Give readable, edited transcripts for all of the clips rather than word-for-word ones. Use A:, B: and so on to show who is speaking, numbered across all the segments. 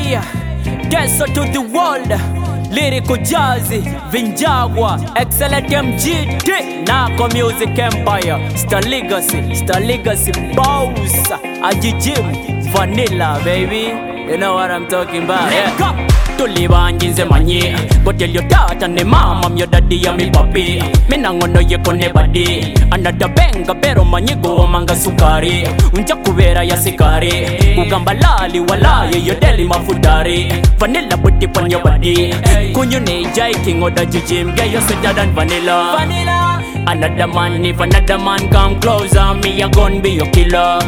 A: Hey, guess to the world. Lyrical Jazzy, Vinjagwa, Excellent MGT, Nako Music Empire, Star Legacy, Boss, Ajijim, Vanilla, baby. You know what I'm talking about, yeah. Tulibanjinze manye go tell your dad and mom I'm your daddy and me papi me nangono ye kone badi another benga pero manye go manga sukari unja kubera ya sikari ugamba lali wala ye yo deli mafudari vanilla butti pon your body kunyu ne jai king oda jijim get you sweeter than vanilla another man if another man come closer me I gon' be your killer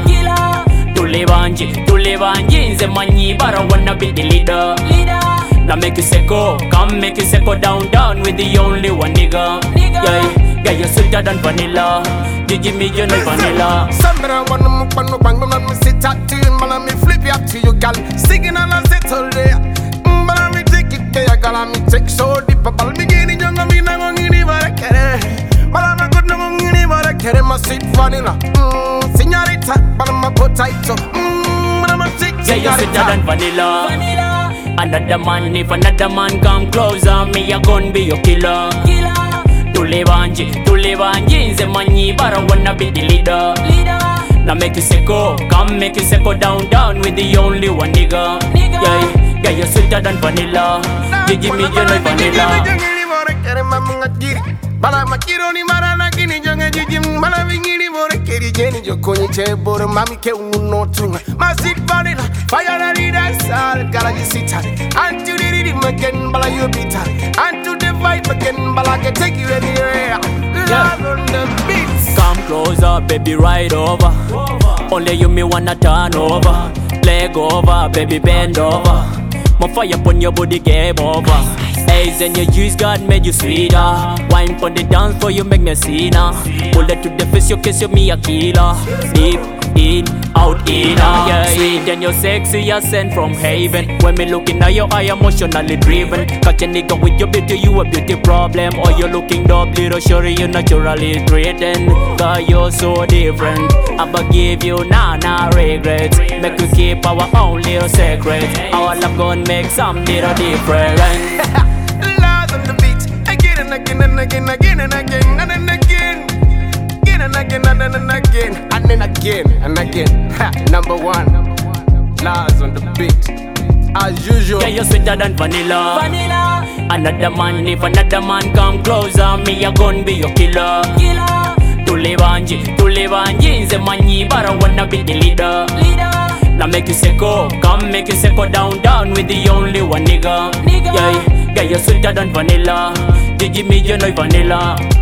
A: Tulibanjinze manye but I wanna be the leader. Now make you say go, come make you say go down with the only one nigga. Yeah, you're sweeter than vanilla. Gigi me you know vanilla.
B: Somebody wanna move on no bang, let me sit up to you, man. Me flip you up to you, gal. Singing on a settle there. But me take it there, gal. Me take so deep, but me getting young, me na gon' give what I care. But I'm a good no gon' give what I care. My sweet vanilla, señorita, but I'm a potato. But I'm a sick,
A: yeah, you're sweeter than vanilla. Another man, if another man come closer, me I gon' be your killer. Tulibanjinze manye, but I wanna be the leader. Now make you say go, come make you say go down with the only one nigga. Yeah, you're sweeter than vanilla. Gigi me you know vanilla.
B: Bala makiro ni marana kini jonge jijim bala vingiri bore keri jeni jokonyi chebore mami ke unotunga masit vanilla fire na rida sal gala jisita and to the rhythm again bala you bitter and to the vibe again bala can take you anywhere. Love on the beats.
A: Come closer, baby, right over. Only you me wanna turn over. Leg over, baby, bend over. My fire upon your body, game over. Eyes and your juice, God made you sweeter. Wine for the dance for you, make me see now. Pull it to the face, you kiss you, me a killer. Deep in, out in, yeah. Sweet and you're sexy, you're sent from heaven. When me looking at your eye, emotionally driven. Catch a nigga with your beauty, you a beauty problem. Or you looking dope, little shorty, you naturally threatened. God, you're so different. I'ma give you nah regrets. Make you keep our own little secret. Our love gon' make some little different.
B: Love on the beat, again and again and again, again and again and again, again and again and again and then again and again. Ha, number one, Lars on the beat, as usual.
A: Yeah, you're sweeter than vanilla. Another man, if another man come closer, me I gon' be your killer. Tulibanjinze manye, but I wanna be the leader. Now make you say go, come make you say go down with the only one nigga. Yeah, you're sweeter than vanilla. Gigi me you know vanilla.